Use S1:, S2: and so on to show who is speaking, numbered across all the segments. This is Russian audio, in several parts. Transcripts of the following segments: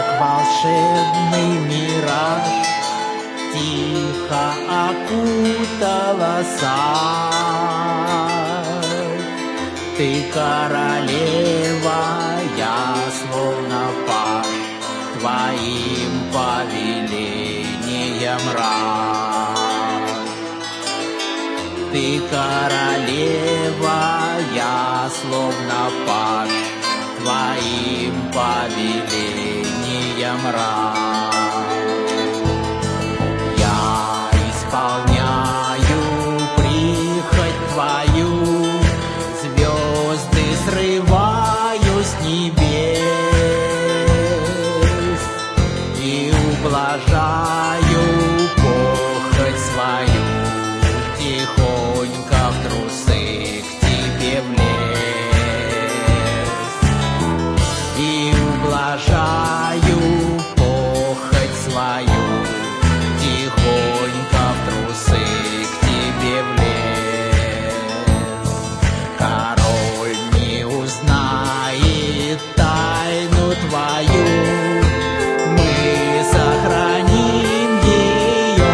S1: как волшебный мираж, тихо окутала сад. Ты королева, я словно паж, твоим повелением рад. Ты королева, я словно паж, твоим повелением рад. Я исполняю прихоть твою, звезды срываю с небес и ублажаю похоть свою, тихонько в трусы к тебе в лес. И ублажаю похоть свою, тихонько в трусы к тебе в лес. Король не узнает тайну твою, мы сохраним ее.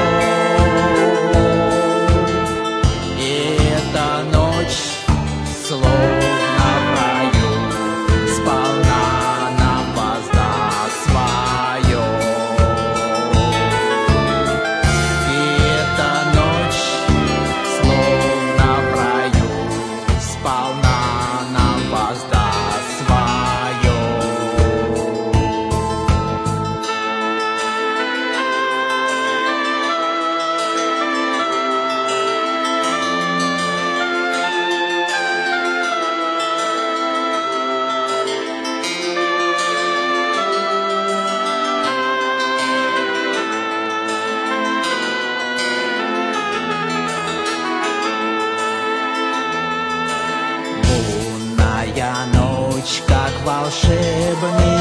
S1: И эта ночь словно в раю сполна нам воздаст свое. И эта ночь словно в раю сполна нам воздаст свое. Лунная ночь, как волшебный